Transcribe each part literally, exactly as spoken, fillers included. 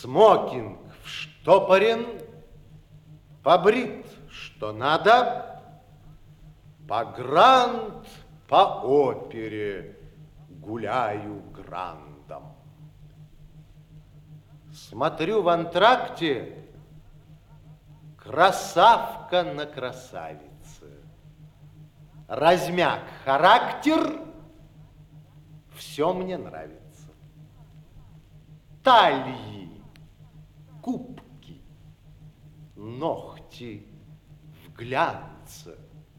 Смокинг вштопорен, побрит, что надо, по гранд, по опере гуляю грандом. Смотрю в антракте красавка на красавице. Размяк характер, все мне нравится. Талии, кубки, ногти в глянце,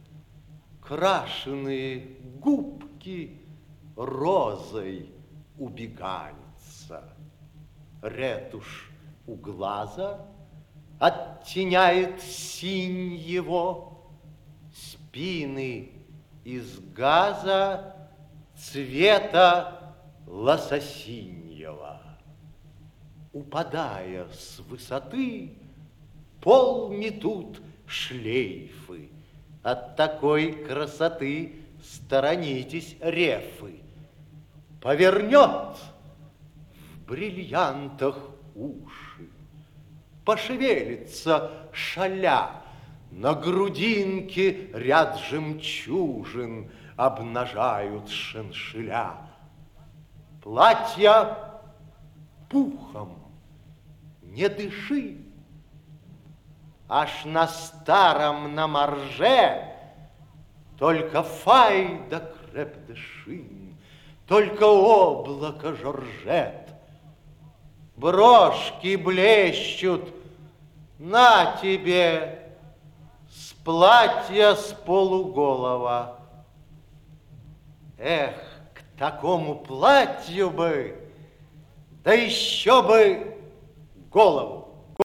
крашеные губки розой убеганца. Ретушь у глаза оттеняет синь его, спины из газа цвета лососиньего. Упадая с высоты, пол метут шлейфы. От такой красоты сторонитесь рефы. Повернет в бриллиантах уши, пошевелится шаля, на грудинке ряд жемчужин обнажают шиншиля. Платья пухом не дыши, аж на старом на морже только фай да креп-де-шин, только облако жоржет. Брошки блещут, на тебе, с платья с полуголова. Эх, к такому платью бы, да еще бы голову.